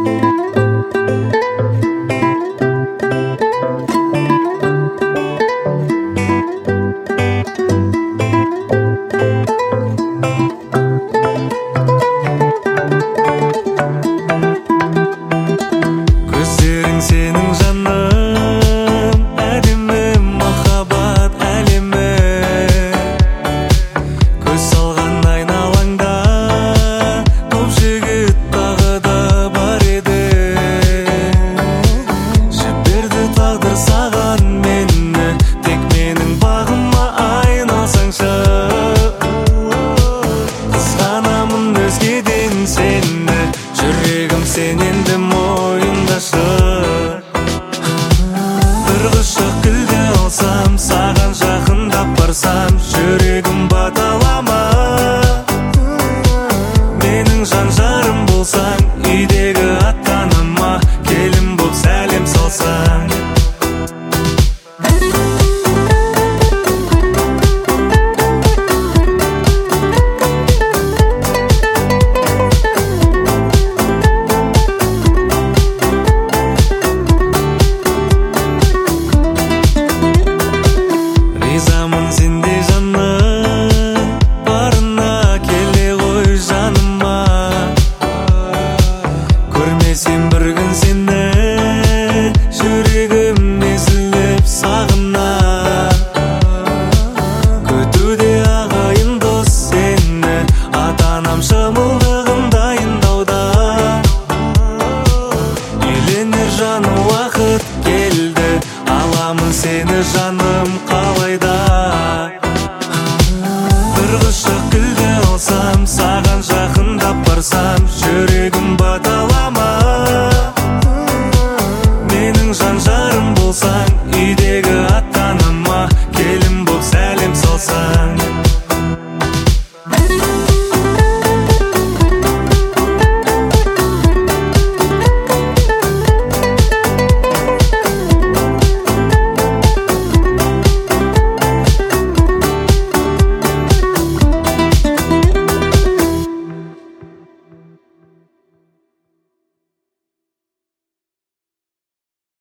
Көздерің сенің жаным, әдемі махаббат әлемі. Көз салған айналаңда көп жігіт тағы да бар еді. Жіберді тағдыр саған мені, тек менің бағыма айналсаңшы. Қызғанамын өзгеден сені, жүрегім сен енді мойындашы.